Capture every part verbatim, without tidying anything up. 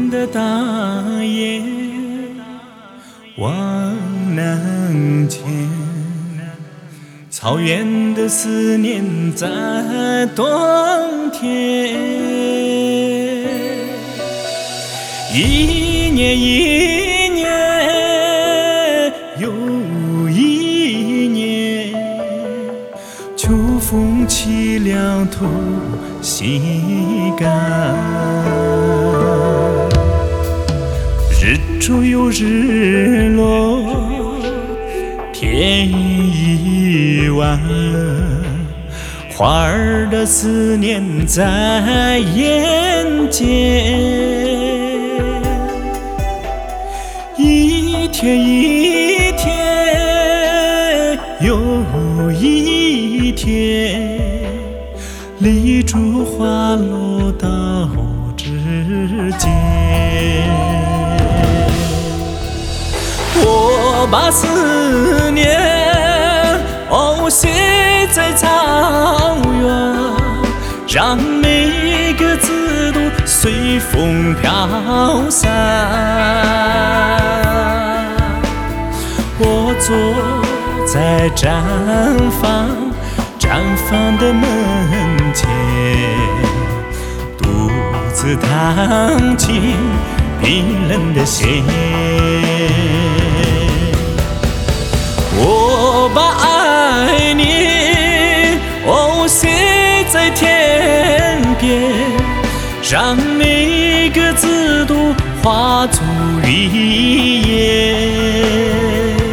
的大雁往南迁，草原的思念在冬天。一年一年又一年，秋风凄凉透心肝。日出又日落，天已晚，花儿的思念在眼间。一天一天又一天，泪珠滑落到指尖。我把思念哦写在草原，让每个字都随风飘散。我坐在毡房，毡房的门前，独自弹琴冰冷的弦。我把爱你哦写在天边，让每个字都化作语言。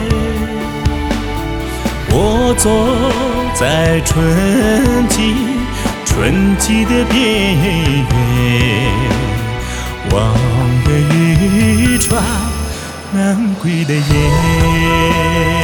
我坐在春季春季的边缘，望月渔船南归的雁。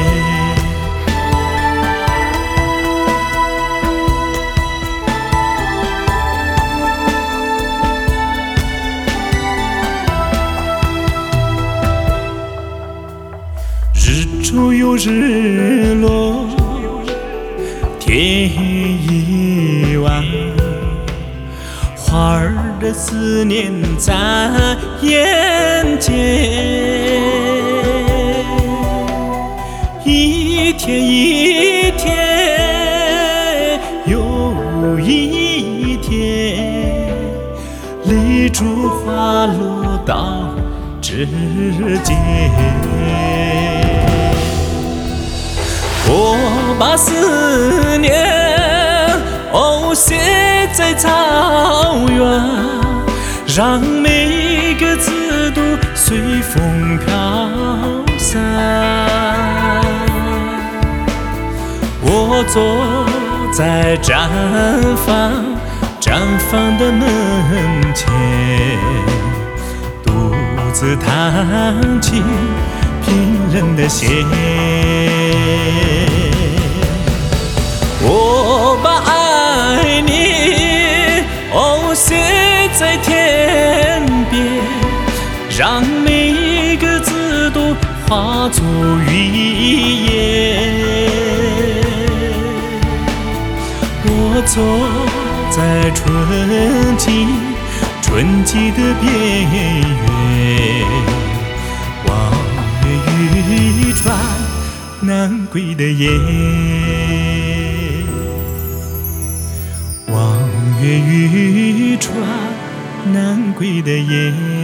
日出又日落，天已晚，花儿的思念在眼间。一天一天又一天，泪珠滑落到指尖。我把思念哦写在草原，让每个字都随风飘散。我坐在毡房，毡房的门前，独自弹琴冰冷的弦。我把爱你哦写在天边，让每个字都化作语言。我坐在春季春季的边缘，望月渔船南归的雁。望月渔船南归的雁。